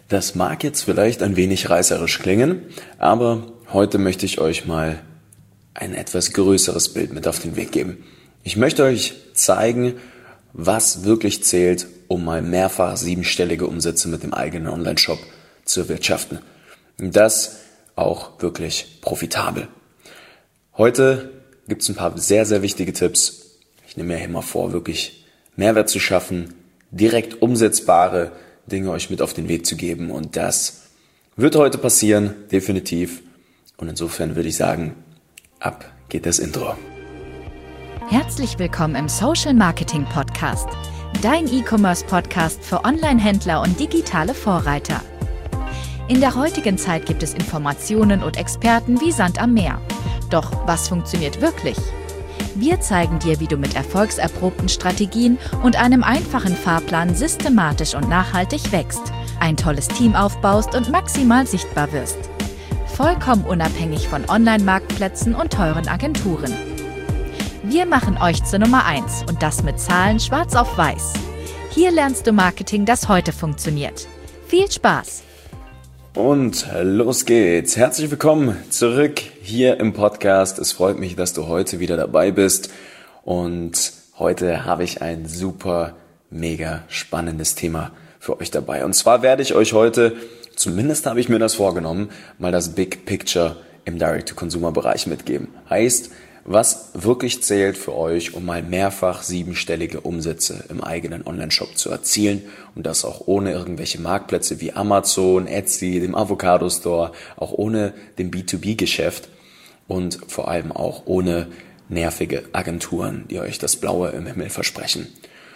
Das mag jetzt vielleicht ein wenig reißerisch klingen, aber heute möchte ich euch mal ein etwas größeres Bild mit auf den Weg geben. Ich möchte euch zeigen, was wirklich zählt, um mal mehrfach siebenstellige Umsätze mit dem eigenen Online-Shop zu erwirtschaften. Und das auch wirklich profitabel. Heute gibt es ein paar sehr, sehr wichtige Tipps. Ich nehme mir hier mal vor, wirklich Mehrwert zu schaffen, direkt umsetzbare Dinge euch mit auf den Weg zu geben. Und das wird heute passieren, definitiv. Und insofern würde ich sagen, ab geht das Intro. Herzlich willkommen im Social Marketing Podcast, dein E-Commerce-Podcast für Online-Händler und digitale Vorreiter. In der heutigen Zeit gibt es Informationen und Experten wie Sand am Meer. Doch was funktioniert wirklich? Wir zeigen dir, wie du mit erfolgserprobten Strategien und einem einfachen Fahrplan systematisch und nachhaltig wächst, ein tolles Team aufbaust und maximal sichtbar wirst. Vollkommen unabhängig von Online-Marktplätzen und teuren Agenturen. Wir machen euch zur Nummer 1 und das mit Zahlen schwarz auf weiß. Hier lernst du Marketing, das heute funktioniert. Viel Spaß! Und los geht's. Herzlich willkommen zurück hier im Podcast. Es freut mich, dass du heute wieder dabei bist. Und heute habe ich ein super, mega spannendes Thema für euch dabei. Und zwar werde ich euch heute, zumindest habe ich mir das vorgenommen, mal das Big Picture im Direct-to-Consumer-Bereich mitgeben. Heißt, was wirklich zählt für euch, um mal mehrfach siebenstellige Umsätze im eigenen Online-Shop zu erzielen und das auch ohne irgendwelche Marktplätze wie Amazon, Etsy, dem Avocado Store, auch ohne dem B2B-Geschäft und vor allem auch ohne nervige Agenturen, die euch das Blaue im Himmel versprechen.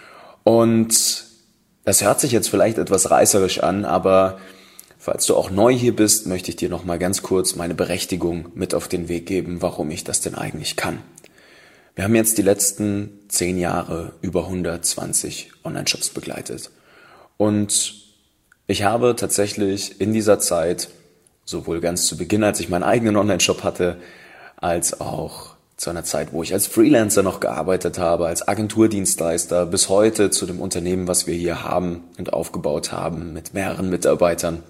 Und das hört sich jetzt vielleicht etwas reißerisch an, aber falls du auch neu hier bist, möchte ich dir noch mal ganz kurz meine Berechtigung mit auf den Weg geben, warum ich das denn eigentlich kann. Wir haben jetzt die letzten 10 Jahre über 120 Online-Shops begleitet. Und ich habe tatsächlich in dieser Zeit, sowohl ganz zu Beginn, als ich meinen eigenen Online-Shop hatte, als auch zu einer Zeit, wo ich als Freelancer noch gearbeitet habe, als Agenturdienstleister, bis heute zu dem Unternehmen, was wir hier haben und aufgebaut haben, mit mehreren Mitarbeitern,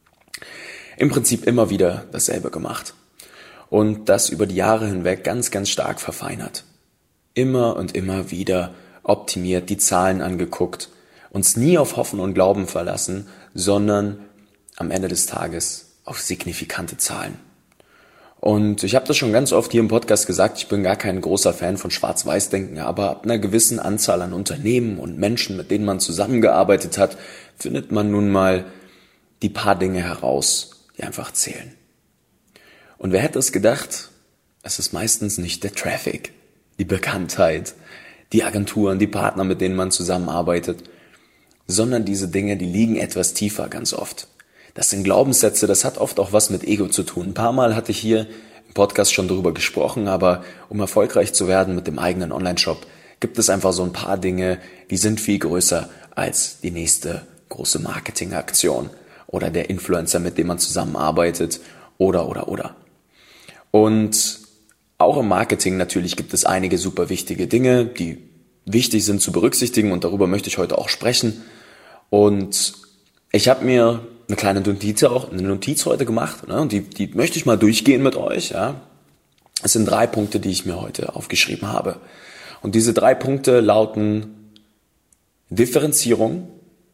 im Prinzip immer wieder dasselbe gemacht und das über die Jahre hinweg ganz, ganz stark verfeinert. Immer und immer wieder optimiert, die Zahlen angeguckt, uns nie auf Hoffen und Glauben verlassen, sondern am Ende des Tages auf signifikante Zahlen. Und ich habe das schon ganz oft hier im Podcast gesagt, ich bin gar kein großer Fan von Schwarz-Weiß-Denken, aber ab einer gewissen Anzahl an Unternehmen und Menschen, mit denen man zusammengearbeitet hat, findet man nun mal die paar Dinge heraus, die einfach zählen. Und wer hätte es gedacht? Es ist meistens nicht der Traffic, die Bekanntheit, die Agenturen, die Partner, mit denen man zusammenarbeitet, sondern diese Dinge, die liegen etwas tiefer ganz oft. Das sind Glaubenssätze, das hat oft auch was mit Ego zu tun. Ein paar Mal hatte ich hier im Podcast schon darüber gesprochen, aber um erfolgreich zu werden mit dem eigenen Online-Shop, gibt es einfach so ein paar Dinge, die sind viel größer als die nächste große Marketingaktion oder der Influencer, mit dem man zusammenarbeitet oder. Und auch im Marketing natürlich gibt es einige super wichtige Dinge, die wichtig sind zu berücksichtigen und darüber möchte ich heute auch sprechen. Und ich habe mir eine kleine Notiz heute gemacht, ne, und die möchte ich mal durchgehen mit euch. Ja. Es sind 3 Punkte, die ich mir heute aufgeschrieben habe. Und diese 3 Punkte lauten Differenzierung,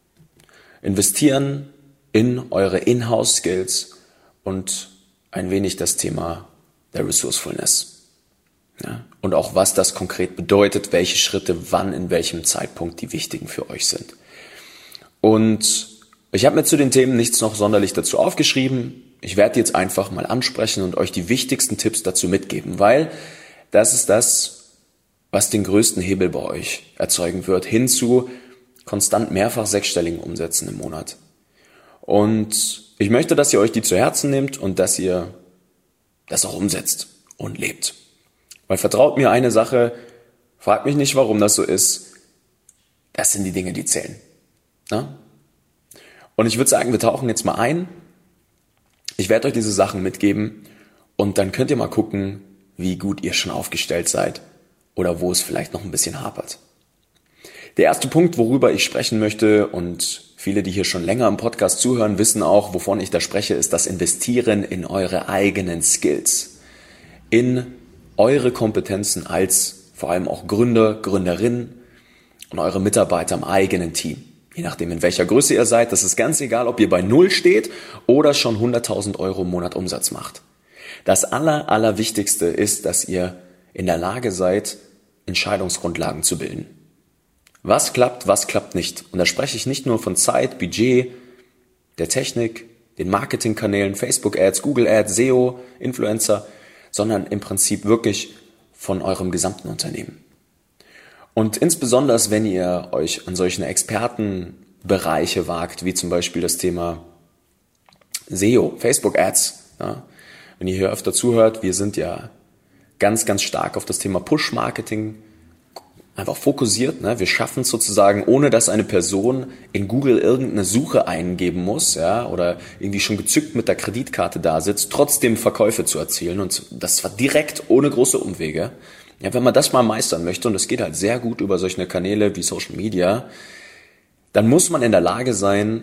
investieren in eure Inhouse-Skills und ein wenig das Thema der Resourcefulness. Ja, und auch was das konkret bedeutet, welche Schritte wann, in welchem Zeitpunkt die wichtigen für euch sind. Und ich habe mir zu den Themen nichts noch sonderlich dazu aufgeschrieben. Ich werde jetzt einfach mal ansprechen und euch die wichtigsten Tipps dazu mitgeben, weil das ist das, was den größten Hebel bei euch erzeugen wird, hin zu konstant mehrfach 6-stelligen Umsätzen im Monat. Und ich möchte, dass ihr euch die zu Herzen nehmt und dass ihr das auch umsetzt und lebt. Weil vertraut mir eine Sache, fragt mich nicht, warum das so ist. Das sind die Dinge, die zählen. Na? Und ich würde sagen, wir tauchen jetzt mal ein. Ich werde euch diese Sachen mitgeben und dann könnt ihr mal gucken, wie gut ihr schon aufgestellt seid oder wo es vielleicht noch ein bisschen hapert. Der erste Punkt, worüber ich sprechen möchte, und Viele, die hier schon länger im Podcast zuhören, wissen auch, wovon ich da spreche, ist das Investieren in eure eigenen Skills, in eure Kompetenzen als vor allem auch Gründer, Gründerinnen und eure Mitarbeiter im eigenen Team. Je nachdem, in welcher Größe ihr seid, das ist ganz egal, ob ihr bei 0 steht oder schon 100.000 Euro im Monat Umsatz macht. Das Allerwichtigste ist, dass ihr in der Lage seid, Entscheidungsgrundlagen zu bilden. Was klappt nicht? Und da spreche ich nicht nur von Zeit, Budget, der Technik, den Marketingkanälen, Facebook-Ads, Google-Ads, SEO, Influencer, sondern im Prinzip wirklich von eurem gesamten Unternehmen. Und insbesondere, wenn ihr euch an solche Expertenbereiche wagt, wie zum Beispiel das Thema SEO, Facebook-Ads. Ja, wenn ihr hier öfter zuhört, wir sind ja ganz stark auf das Thema Push-Marketing einfach fokussiert. Ne? Wir schaffen es sozusagen, ohne dass eine Person in Google irgendeine Suche eingeben muss, ja, oder irgendwie schon gezückt mit der Kreditkarte da sitzt, trotzdem Verkäufe zu erzielen. Und das war direkt ohne große Umwege. Ja, wenn man das mal meistern möchte, und das geht halt sehr gut über solche Kanäle wie Social Media, dann muss man in der Lage sein,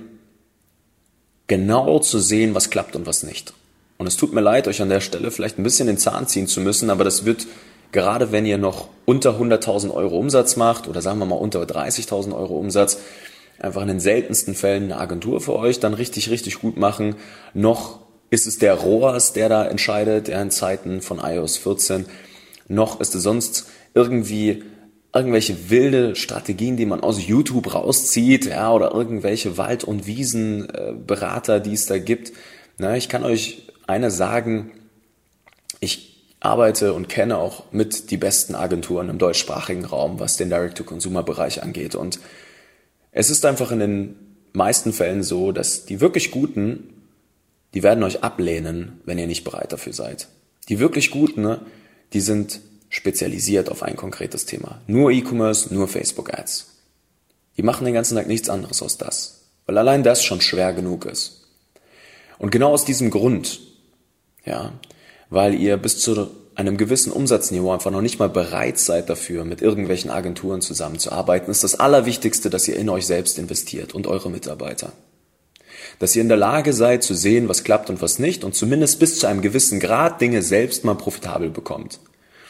genau zu sehen, was klappt und was nicht. Und es tut mir leid, euch an der Stelle vielleicht ein bisschen den Zahn ziehen zu müssen, aber das wird, gerade wenn ihr noch unter 100.000 Euro Umsatz macht oder sagen wir mal unter 30.000 Euro Umsatz, einfach in den seltensten Fällen eine Agentur für euch dann richtig gut machen. Noch ist es der ROAS, der da entscheidet, in Zeiten von iOS 14. Noch ist es sonst irgendwelche wilde Strategien, die man aus YouTube rauszieht, ja, oder irgendwelche Wald- und Wiesenberater, die es da gibt. Na, ich kann euch eines sagen, ich arbeite und kenne auch mit die besten Agenturen im deutschsprachigen Raum, was den Direct-to-Consumer-Bereich angeht. Und es ist einfach in den meisten Fällen so, dass die wirklich Guten, die werden euch ablehnen, wenn ihr nicht bereit dafür seid. Die wirklich Guten, die sind spezialisiert auf ein konkretes Thema. Nur E-Commerce, nur Facebook-Ads. Die machen den ganzen Tag nichts anderes als das, weil allein das schon schwer genug ist. Und genau aus diesem Grund, ja, weil ihr bis zu einem gewissen Umsatzniveau einfach noch nicht mal bereit seid dafür, mit irgendwelchen Agenturen zusammenzuarbeiten, ist das Allerwichtigste, dass ihr in euch selbst investiert und eure Mitarbeiter. Dass ihr in der Lage seid zu sehen, was klappt und was nicht und zumindest bis zu einem gewissen Grad Dinge selbst mal profitabel bekommt.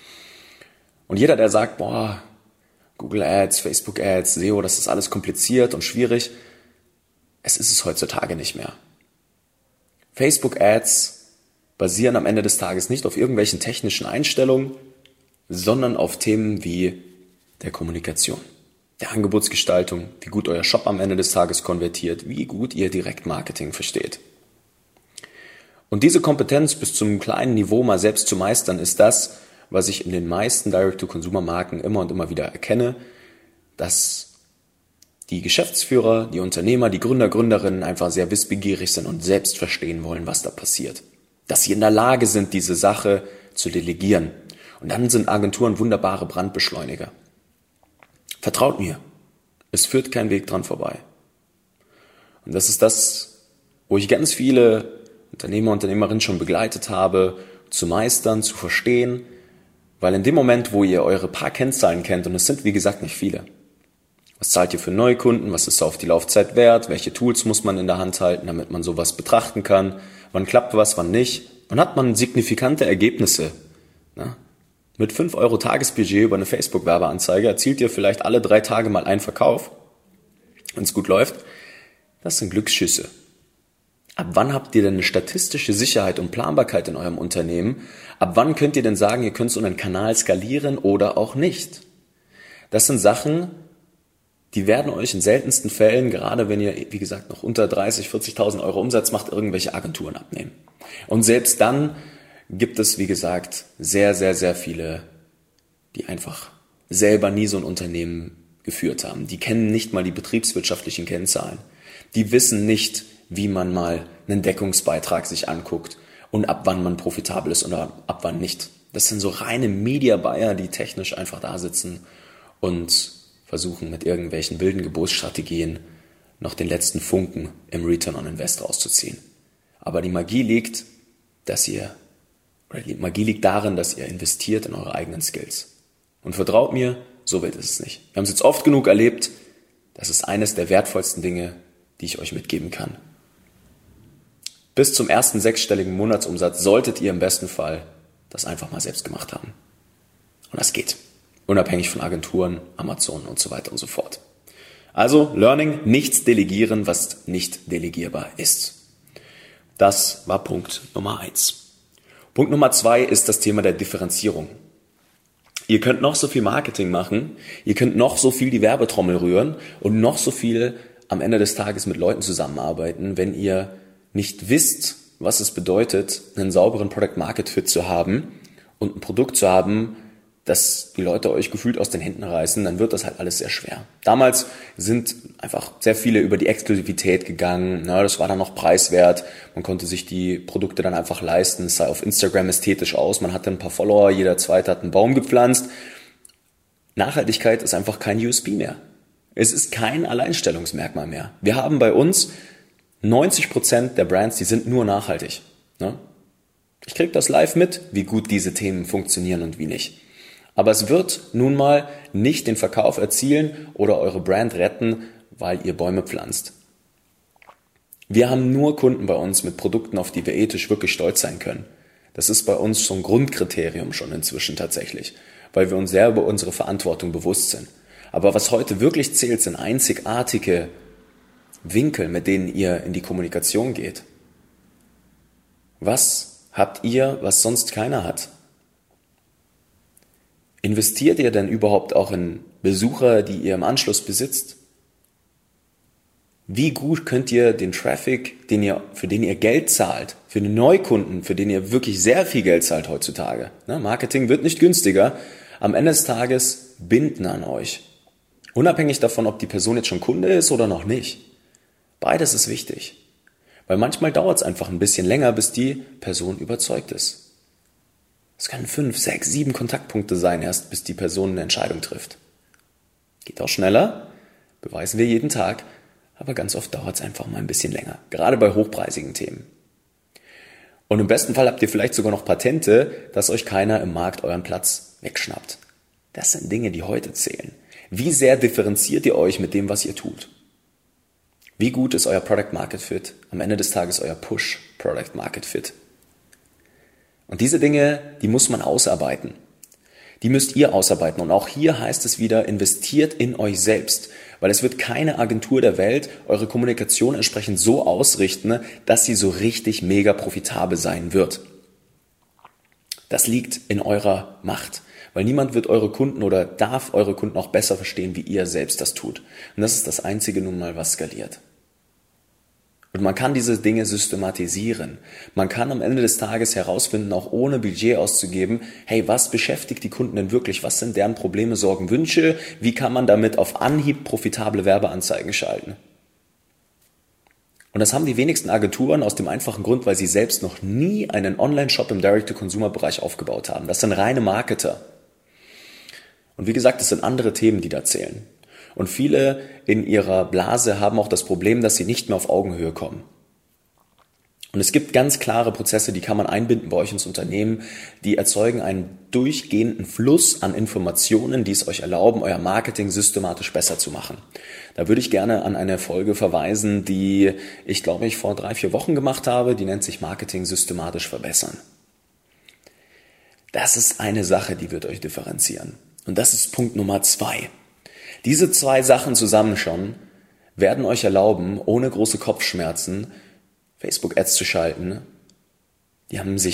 Und jeder, der sagt, boah, Google Ads, Facebook Ads, SEO, das ist alles kompliziert und schwierig, es ist es heutzutage nicht mehr. Facebook Ads basieren am Ende des Tages nicht auf irgendwelchen technischen Einstellungen, sondern auf Themen wie der Kommunikation, der Angebotsgestaltung, wie gut euer Shop am Ende des Tages konvertiert, wie gut ihr Direktmarketing versteht. Und diese Kompetenz bis zum kleinen Niveau mal selbst zu meistern, ist das, was ich in den meisten Direct-to-Consumer-Marken immer und immer wieder erkenne, dass die Geschäftsführer, die Unternehmer, die Gründer, Gründerinnen einfach sehr wissbegierig sind und selbst verstehen wollen, was da passiert. Dass sie in der Lage sind, diese Sache zu delegieren. Und dann sind Agenturen wunderbare Brandbeschleuniger. Vertraut mir, es führt kein Weg dran vorbei. Und das ist das, wo ich ganz viele Unternehmer, Unternehmerinnen schon begleitet habe, zu meistern, zu verstehen, weil in dem Moment, wo ihr eure paar Kennzahlen kennt, und es sind wie gesagt nicht viele, was zahlt ihr für Neukunden, was ist auf die Laufzeit wert, welche Tools muss man in der Hand halten, damit man sowas betrachten kann, wann klappt was, wann nicht, und hat man signifikante Ergebnisse. Na? Mit 5 € Tagesbudget über eine Facebook-Werbeanzeige erzielt ihr vielleicht alle 3 Tage mal einen Verkauf, wenn es gut läuft. Das sind Glücksschüsse. Ab wann habt ihr denn eine statistische Sicherheit und Planbarkeit in eurem Unternehmen? Ab wann könnt ihr denn sagen, ihr könnt so einen Kanal skalieren oder auch nicht? Das sind Sachen, die werden euch in seltensten Fällen, gerade wenn ihr, wie gesagt, noch unter 30.000, 40.000 Euro Umsatz macht, irgendwelche Agenturen abnehmen. Und selbst dann gibt es, wie gesagt, sehr viele, die einfach selber nie so ein Unternehmen geführt haben. Die kennen nicht mal die betriebswirtschaftlichen Kennzahlen. Die wissen nicht, wie man mal einen Deckungsbeitrag sich anguckt und ab wann man profitabel ist oder ab wann nicht. Das sind so reine Media Buyer, die technisch einfach da sitzen und versuchen mit irgendwelchen wilden Gebotsstrategien noch den letzten Funken im Return on Invest rauszuziehen. Aber die Magie liegt darin, dass ihr investiert in eure eigenen Skills. Und vertraut mir, so wild ist es nicht. Wir haben es jetzt oft genug erlebt, das ist eines der wertvollsten Dinge, die ich euch mitgeben kann. Bis zum ersten sechsstelligen Monatsumsatz solltet ihr im besten Fall das einfach mal selbst gemacht haben. Und das geht. Unabhängig von Agenturen, Amazon und so weiter und so fort. Also Learning, nichts delegieren, was nicht delegierbar ist. Das war Punkt Nummer 1. Punkt Nummer 2 ist das Thema der Differenzierung. Ihr könnt noch so viel Marketing machen, ihr könnt noch so viel die Werbetrommel rühren und noch so viel am Ende des Tages mit Leuten zusammenarbeiten, wenn ihr nicht wisst, was es bedeutet, einen sauberen Product-Market-Fit zu haben und ein Produkt zu haben, dass die Leute euch gefühlt aus den Händen reißen, dann wird das halt alles sehr schwer. Damals sind einfach sehr viele über die Exklusivität gegangen. Ja, das war dann noch preiswert. Man konnte sich die Produkte dann einfach leisten. Es sah auf Instagram ästhetisch aus. Man hatte ein paar Follower. Jeder Zweite hat einen Baum gepflanzt. Nachhaltigkeit ist einfach kein USP mehr. Es ist kein Alleinstellungsmerkmal mehr. Wir haben bei uns 90% der Brands, die sind nur nachhaltig. Ne? Ich kriege das live mit, wie gut diese Themen funktionieren und wie nicht. Aber es wird nun mal nicht den Verkauf erzielen oder eure Brand retten, weil ihr Bäume pflanzt. Wir haben nur Kunden bei uns mit Produkten, auf die wir ethisch wirklich stolz sein können. Das ist bei uns so ein Grundkriterium schon inzwischen tatsächlich, weil wir uns sehr über unsere Verantwortung bewusst sind. Aber was heute wirklich zählt, sind einzigartige Winkel, mit denen ihr in die Kommunikation geht. Was habt ihr, was sonst keiner hat? Investiert ihr denn überhaupt auch in Besucher, die ihr im Anschluss besitzt? Wie gut könnt ihr den Traffic, für den ihr Geld zahlt, für den Neukunden, für den ihr wirklich sehr viel Geld zahlt heutzutage, Marketing wird nicht günstiger, am Ende des Tages binden an euch. Unabhängig davon, ob die Person jetzt schon Kunde ist oder noch nicht. Beides ist wichtig. Weil manchmal dauert es einfach ein bisschen länger, bis die Person überzeugt ist. Es können 5, 6, 7 Kontaktpunkte sein, erst bis die Person eine Entscheidung trifft. Geht auch schneller, beweisen wir jeden Tag, aber ganz oft dauert es einfach mal ein bisschen länger. Gerade bei hochpreisigen Themen. Und im besten Fall habt ihr vielleicht sogar noch Patente, dass euch keiner im Markt euren Platz wegschnappt. Das sind Dinge, die heute zählen. Wie sehr differenziert ihr euch mit dem, was ihr tut? Wie gut ist euer Product Market Fit? Am Ende des Tages euer Push Product Market Fit. Und diese Dinge, die muss man ausarbeiten. Die müsst ihr ausarbeiten. Und auch hier heißt es wieder, investiert in euch selbst. Weil es wird keine Agentur der Welt eure Kommunikation entsprechend so ausrichten, dass sie so richtig mega profitabel sein wird. Das liegt in eurer Macht. Weil niemand wird eure Kunden oder darf eure Kunden auch besser verstehen, wie ihr selbst das tut. Und das ist das Einzige nun mal, was skaliert. Und man kann diese Dinge systematisieren. Man kann am Ende des Tages herausfinden, auch ohne Budget auszugeben, hey, was beschäftigt die Kunden denn wirklich? Was sind deren Probleme, Sorgen, Wünsche? Wie kann man damit auf Anhieb profitable Werbeanzeigen schalten? Und das haben die wenigsten Agenturen aus dem einfachen Grund, weil sie selbst noch nie einen Online-Shop im Direct-to-Consumer-Bereich aufgebaut haben. Das sind reine Marketer. Und wie gesagt, das sind andere Themen, die da zählen. Und viele in ihrer Blase haben auch das Problem, dass sie nicht mehr auf Augenhöhe kommen. Und es gibt ganz klare Prozesse, die kann man einbinden bei euch ins Unternehmen, die erzeugen einen durchgehenden Fluss an Informationen, die es euch erlauben, euer Marketing systematisch besser zu machen. Da würde ich gerne an eine Folge verweisen, die ich glaube ich vor 3-4 Wochen gemacht habe, die nennt sich Marketing systematisch verbessern. Das ist eine Sache, die wird euch differenzieren. Und das ist Punkt Nummer 2. Diese 2 Sachen zusammen schon werden euch erlauben, ohne große Kopfschmerzen Facebook-Ads zu schalten. Die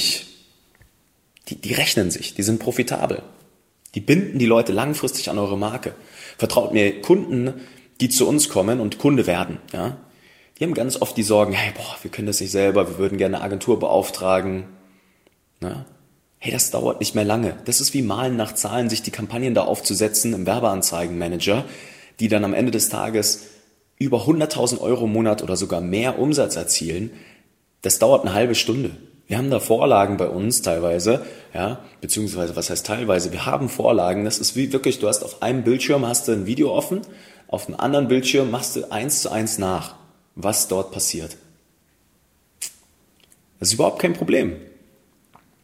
rechnen sich, die sind profitabel. Die binden die Leute langfristig an eure Marke. Vertraut mir, Kunden, die zu uns kommen und Kunde werden, ja, die haben ganz oft die Sorgen, hey, wir können das nicht selber, wir würden gerne eine Agentur beauftragen. Ja. Hey, das dauert nicht mehr lange. Das ist wie Malen nach Zahlen, sich die Kampagnen da aufzusetzen im Werbeanzeigenmanager, die dann am Ende des Tages über 100.000 Euro im Monat oder sogar mehr Umsatz erzielen. Das dauert eine halbe Stunde. Wir haben da Vorlagen bei uns teilweise, ja, beziehungsweise was heißt teilweise? Wir haben Vorlagen, das ist wie wirklich, du hast auf einem Bildschirm hast du ein Video offen, auf einem anderen Bildschirm machst du 1:1 nach, was dort passiert. Das ist überhaupt kein Problem.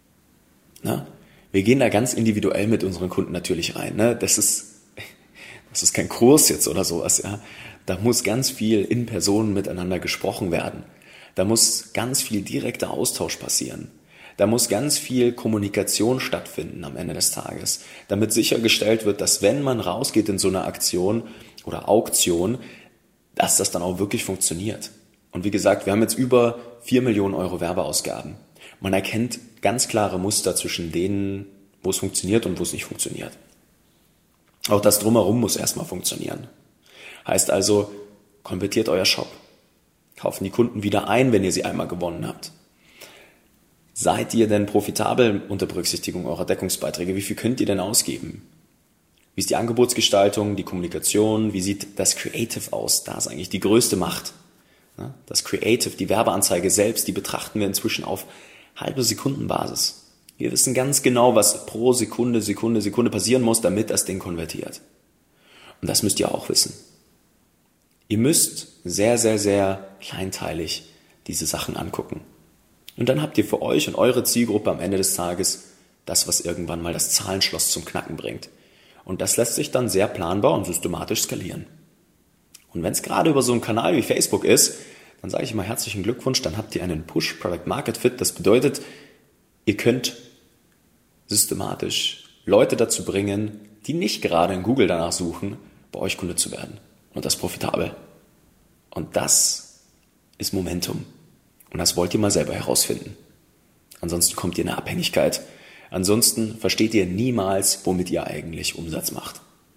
Na, wir gehen da ganz individuell mit unseren Kunden natürlich rein. Ne? Das ist Das ist kein Kurs jetzt oder sowas, ja. Da muss ganz viel in Person miteinander gesprochen werden. Da muss ganz viel direkter Austausch passieren. Da muss ganz viel Kommunikation stattfinden am Ende des Tages, damit sichergestellt wird, dass wenn man rausgeht in so eine Aktion oder Auktion, dass das dann auch wirklich funktioniert. Und wie gesagt, wir haben jetzt über 4 Millionen Euro Werbeausgaben. Man erkennt ganz klare Muster zwischen denen, wo es funktioniert und wo es nicht funktioniert. Auch das Drumherum muss erstmal funktionieren. Heißt also, konvertiert euer Shop. Kaufen die Kunden wieder ein, wenn ihr sie einmal gewonnen habt. Seid ihr denn profitabel unter Berücksichtigung eurer Deckungsbeiträge? Wie viel könnt ihr denn ausgeben? Wie ist die Angebotsgestaltung, die Kommunikation? Wie sieht das Creative aus? Da ist eigentlich die größte Macht. Das Creative, die Werbeanzeige selbst, die betrachten wir inzwischen auf halbe Sekundenbasis. Wir wissen ganz genau, was pro Sekunde passieren muss, damit das Ding konvertiert. Und das müsst ihr auch wissen. Ihr müsst sehr, sehr, sehr kleinteilig diese Sachen angucken. Und dann habt ihr für euch und eure Zielgruppe am Ende des Tages das, was irgendwann mal das Zahlenschloss zum Knacken bringt. Und das lässt sich dann sehr planbar und systematisch skalieren. Und wenn es gerade über so einen Kanal wie Facebook ist, dann sage ich immer herzlichen Glückwunsch, dann habt ihr einen Push Product Market Fit. Das bedeutet, ihr könnt systematisch Leute dazu bringen, die nicht gerade in Google danach suchen, bei euch Kunde zu werden. Und das profitabel. Und das ist Momentum. Und das wollt ihr mal selber herausfinden. Ansonsten kommt ihr in eine Abhängigkeit. Ansonsten versteht ihr niemals, womit ihr eigentlich Umsatz macht.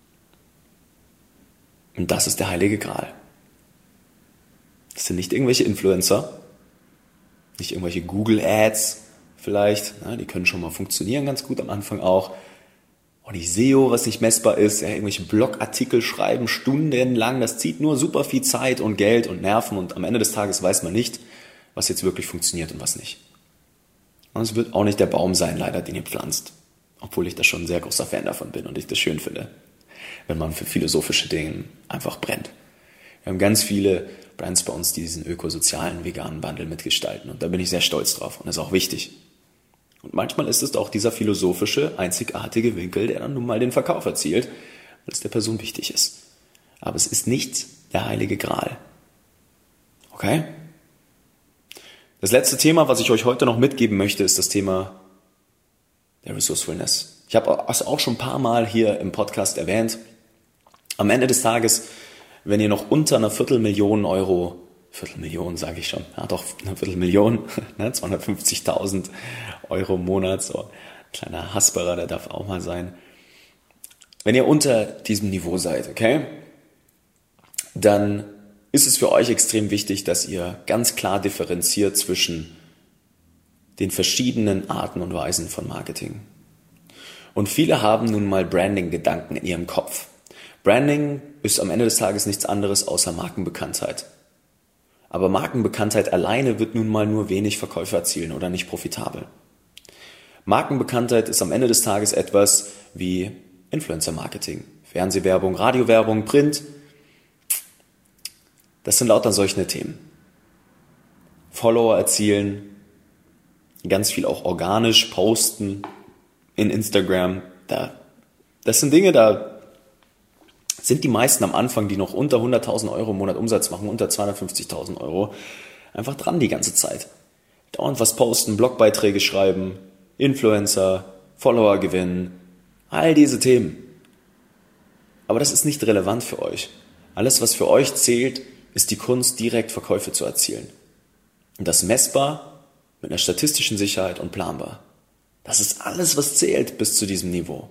Und das ist der heilige Gral. Das sind nicht irgendwelche Influencer, nicht irgendwelche Google Ads vielleicht, die können schon mal funktionieren ganz gut am Anfang auch. Und nicht SEO, was nicht messbar ist, irgendwelche Blogartikel schreiben stundenlang, das zieht nur super viel Zeit und Geld und Nerven und am Ende des Tages weiß man nicht, was jetzt wirklich funktioniert und was nicht. Und es wird auch nicht der Baum sein, leider, den ihr pflanzt. Obwohl ich da schon ein sehr großer Fan davon bin und ich das schön finde, wenn man für philosophische Dinge einfach brennt. Wir haben ganz viele Brands bei uns, die diesen ökosozialen, veganen Wandel mitgestalten und da bin ich sehr stolz drauf und das ist auch wichtig. Und manchmal ist es auch dieser philosophische, einzigartige Winkel, der dann nun mal den Verkauf erzielt, weil es der Person wichtig ist. Aber es ist nicht der heilige Gral. Okay? Das letzte Thema, was ich euch heute noch mitgeben möchte, ist das Thema der Resourcefulness. Ich habe es auch schon ein paar Mal hier im Podcast erwähnt. Am Ende des Tages, wenn ihr noch unter einer Viertelmillion Euro, Viertelmillion sage ich schon, ja doch, eine Viertelmillion, 250.000 Euro im Monat, so ein kleiner Hasperer, der darf auch mal sein. Wenn ihr unter diesem Niveau seid, okay, dann ist es für euch extrem wichtig, dass ihr ganz klar differenziert zwischen den verschiedenen Arten und Weisen von Marketing. Und viele haben nun mal Branding-Gedanken in ihrem Kopf. Branding ist am Ende des Tages nichts anderes außer Markenbekanntheit. Aber Markenbekanntheit alleine wird nun mal nur wenig Verkäufe erzielen oder nicht profitabel. Markenbekanntheit ist am Ende des Tages etwas wie Influencer-Marketing, Fernsehwerbung, Radiowerbung, Print. Das sind lauter solche Themen. Follower erzielen, ganz viel auch organisch posten in Instagram. Das sind Dinge, da sind die meisten am Anfang, die noch unter 100.000 Euro im Monat Umsatz machen, unter 250.000 Euro, einfach dran die ganze Zeit. Dauernd was posten, Blogbeiträge schreiben, Influencer, Follower gewinnen, all diese Themen. Aber das ist nicht relevant für euch. Alles, was für euch zählt, ist die Kunst, direkt Verkäufe zu erzielen. Und das messbar, mit einer statistischen Sicherheit und planbar. Das ist alles, was zählt bis zu diesem Niveau.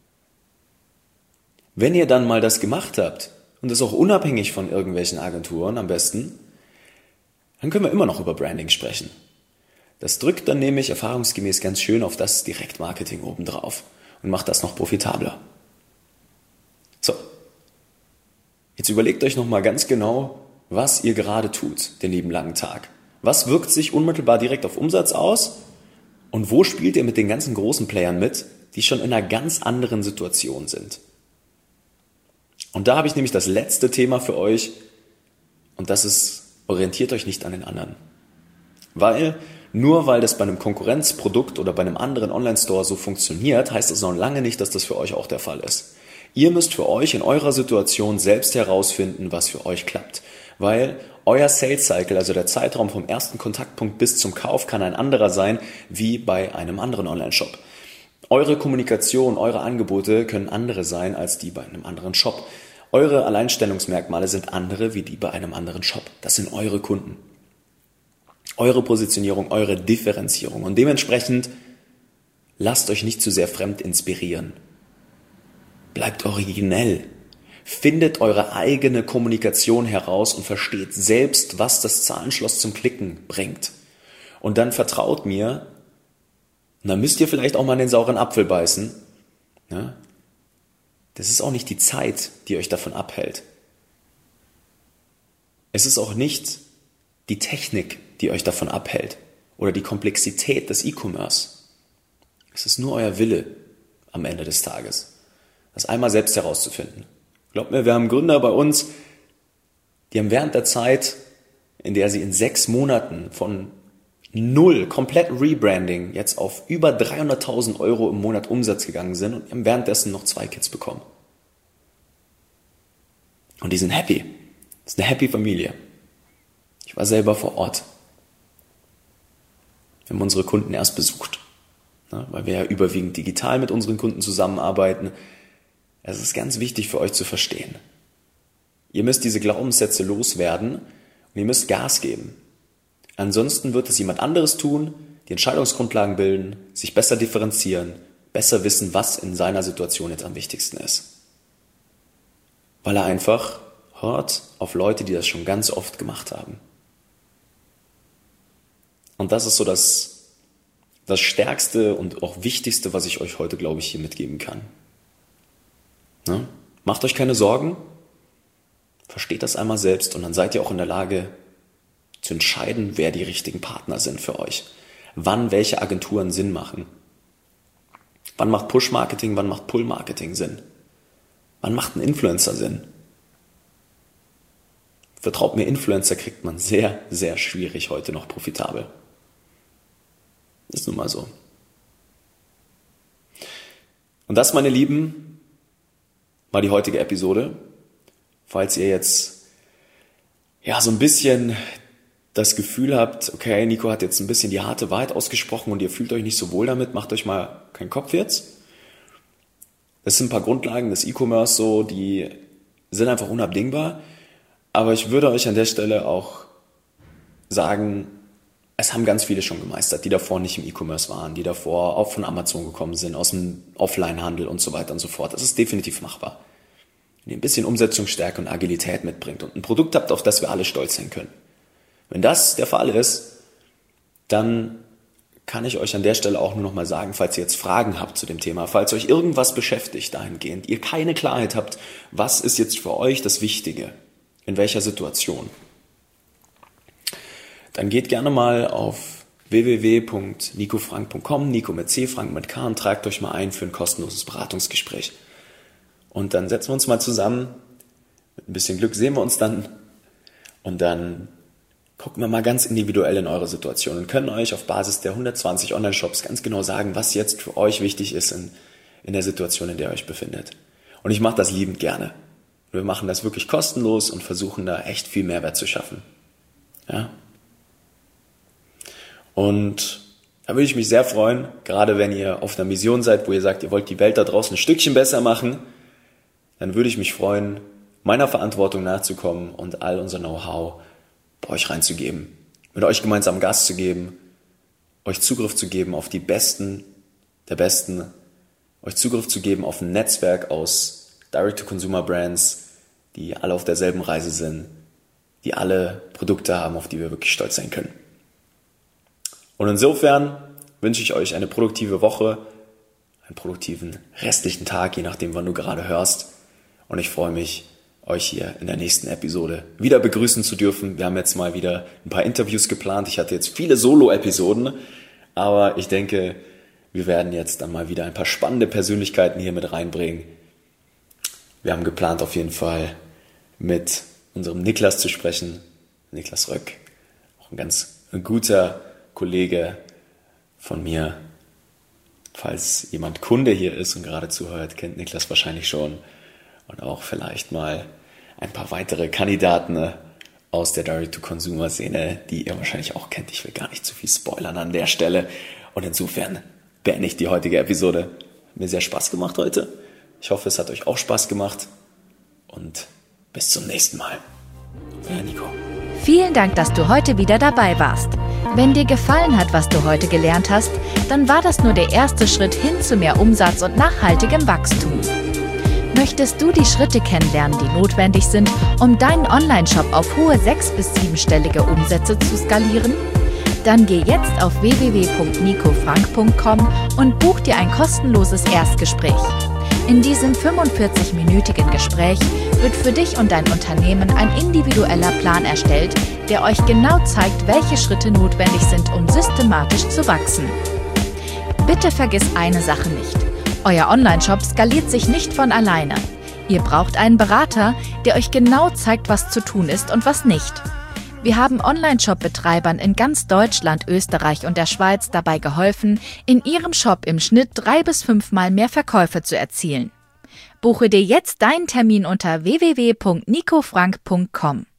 Wenn ihr dann mal das gemacht habt, und das auch unabhängig von irgendwelchen Agenturen am besten, dann können wir immer noch über Branding sprechen. Das drückt dann nämlich erfahrungsgemäß ganz schön auf das Direktmarketing obendrauf und macht das noch profitabler. So, jetzt überlegt euch nochmal ganz genau, was ihr gerade tut, den lieben langen Tag. Was wirkt sich unmittelbar direkt auf Umsatz aus und wo spielt ihr mit den ganzen großen Playern mit, die schon in einer ganz anderen Situation sind? Und da habe ich nämlich das letzte Thema für euch und das ist, orientiert euch nicht an den anderen. Nur weil das bei einem Konkurrenzprodukt oder bei einem anderen Online-Store so funktioniert, heißt das noch lange nicht, dass das für euch auch der Fall ist. Ihr müsst für euch in eurer Situation selbst herausfinden, was für euch klappt. Weil euer Sales Cycle, also der Zeitraum vom ersten Kontaktpunkt bis zum Kauf, kann ein anderer sein wie bei einem anderen Online-Shop. Eure Kommunikation, eure Angebote können andere sein als die bei einem anderen Shop. Eure Alleinstellungsmerkmale sind andere wie die bei einem anderen Shop. Das sind eure Kunden. Eure Positionierung, eure Differenzierung. Und dementsprechend lasst euch nicht zu sehr fremd inspirieren. Bleibt originell. Findet eure eigene Kommunikation heraus und versteht selbst, was das Zahlenschloss zum Klicken bringt. Und dann vertraut mir, und dann müsst ihr vielleicht auch mal in den sauren Apfel beißen. Ja? Das ist auch nicht die Zeit, die euch davon abhält. Es ist auch nicht die Technik, die euch davon abhält oder die Komplexität des E-Commerce. Es ist nur euer Wille am Ende des Tages, das einmal selbst herauszufinden. Glaubt mir, wir haben Gründer bei uns, die haben während der Zeit, in der sie in 6 Monaten von 0, komplett Rebranding, jetzt auf über 300.000 € im Monat Umsatz gegangen sind und haben währenddessen noch 2 Kids bekommen. Und die sind happy. Das ist eine happy Familie. Ich war selber vor Ort. Wir haben unsere Kunden erst besucht, weil wir ja überwiegend digital mit unseren Kunden zusammenarbeiten. Es ist ganz wichtig für euch zu verstehen. Ihr müsst diese Glaubenssätze loswerden und ihr müsst Gas geben. Ansonsten wird es jemand anderes tun, die Entscheidungsgrundlagen bilden, sich besser differenzieren, besser wissen, was in seiner Situation jetzt am wichtigsten ist. Weil er einfach hört auf Leute, die das schon ganz oft gemacht haben. Und das ist so das Stärkste und auch Wichtigste, was ich euch heute, glaube ich, hier mitgeben kann. Ne? Macht euch keine Sorgen, versteht das einmal selbst und dann seid ihr auch in der Lage zu entscheiden, wer die richtigen Partner sind für euch. Wann welche Agenturen Sinn machen. Wann macht Push-Marketing, wann macht Pull-Marketing Sinn? Wann macht ein Influencer Sinn? Vertraut mir, Influencer kriegt man sehr, sehr schwierig heute noch profitabel. Ist nun mal so. Und das, meine Lieben, war die heutige Episode. Falls ihr jetzt so ein bisschen das Gefühl habt, okay, Nico hat jetzt ein bisschen die harte Wahrheit ausgesprochen und ihr fühlt euch nicht so wohl damit, macht euch mal keinen Kopf jetzt. Das sind ein paar Grundlagen des E-Commerce so, die sind einfach unabdingbar. Aber ich würde euch an der Stelle auch sagen, es haben ganz viele schon gemeistert, die davor nicht im E-Commerce waren, die davor auch von Amazon gekommen sind, aus dem Offline-Handel und so weiter und so fort. Das ist definitiv machbar. Wenn ihr ein bisschen Umsetzungsstärke und Agilität mitbringt und ein Produkt habt, auf das wir alle stolz sein können. Wenn das der Fall ist, dann kann ich euch an der Stelle auch nur noch mal sagen, falls ihr jetzt Fragen habt zu dem Thema, falls euch irgendwas beschäftigt dahingehend, ihr keine Klarheit habt, was ist jetzt für euch das Wichtige, in welcher Situation, dann geht gerne mal auf www.nicofrank.com, Nico mit C, Frank mit K, und tragt euch mal ein für ein kostenloses Beratungsgespräch. Und dann setzen wir uns mal zusammen, mit ein bisschen Glück sehen wir uns dann und dann gucken wir mal ganz individuell in eure Situation und können euch auf Basis der 120 Online-Shops ganz genau sagen, was jetzt für euch wichtig ist in der Situation, in der ihr euch befindet. Und ich mache das liebend gerne. Wir machen das wirklich kostenlos und versuchen da echt viel Mehrwert zu schaffen. Ja? Und da würde ich mich sehr freuen, gerade wenn ihr auf einer Mission seid, wo ihr sagt, ihr wollt die Welt da draußen ein Stückchen besser machen, dann würde ich mich freuen, meiner Verantwortung nachzukommen und all unser Know-how bei euch reinzugeben, mit euch gemeinsam Gas zu geben, euch Zugriff zu geben auf die Besten der Besten, euch Zugriff zu geben auf ein Netzwerk aus Direct-to-Consumer-Brands, die alle auf derselben Reise sind, die alle Produkte haben, auf die wir wirklich stolz sein können. Und insofern wünsche ich euch eine produktive Woche, einen produktiven restlichen Tag, je nachdem, wann du gerade hörst. Und ich freue mich, euch hier in der nächsten Episode wieder begrüßen zu dürfen. Wir haben jetzt mal wieder ein paar Interviews geplant. Ich hatte jetzt viele Solo-Episoden, aber ich denke, wir werden jetzt dann mal wieder ein paar spannende Persönlichkeiten hier mit reinbringen. Wir haben geplant, auf jeden Fall mit unserem Niklas zu sprechen. Niklas Röck, auch ein ganz guter Kollege von mir. Falls jemand Kunde hier ist und gerade zuhört, kennt Niklas wahrscheinlich schon. und auch vielleicht mal ein paar weitere Kandidaten aus der Direct-to-Consumer-Szene, die ihr wahrscheinlich auch kennt. Ich will gar nicht zu viel spoilern an der Stelle. Und insofern beende ich die heutige Episode. Hat mir sehr Spaß gemacht heute. Ich hoffe, es hat euch auch Spaß gemacht. Und bis zum nächsten Mal. Euer Nico. Vielen Dank, dass du heute wieder dabei warst. Wenn dir gefallen hat, was du heute gelernt hast, dann war das nur der erste Schritt hin zu mehr Umsatz und nachhaltigem Wachstum. Möchtest du die Schritte kennenlernen, die notwendig sind, um deinen Online-Shop auf hohe 6- bis 7-stellige Umsätze zu skalieren? Dann geh jetzt auf www.nicofrank.com und buch dir ein kostenloses Erstgespräch. In diesem 45-minütigen Gespräch wird für dich und dein Unternehmen ein individueller Plan erstellt, der euch genau zeigt, welche Schritte notwendig sind, um systematisch zu wachsen. Bitte vergiss eine Sache nicht. Euer Online-Shop skaliert sich nicht von alleine. Ihr braucht einen Berater, der euch genau zeigt, was zu tun ist und was nicht. Wir haben Online-Shop-Betreibern in ganz Deutschland, Österreich und der Schweiz dabei geholfen, in ihrem Shop im Schnitt 3 bis 5 Mal mehr Verkäufe zu erzielen. Buche dir jetzt deinen Termin unter www.nicofrank.com.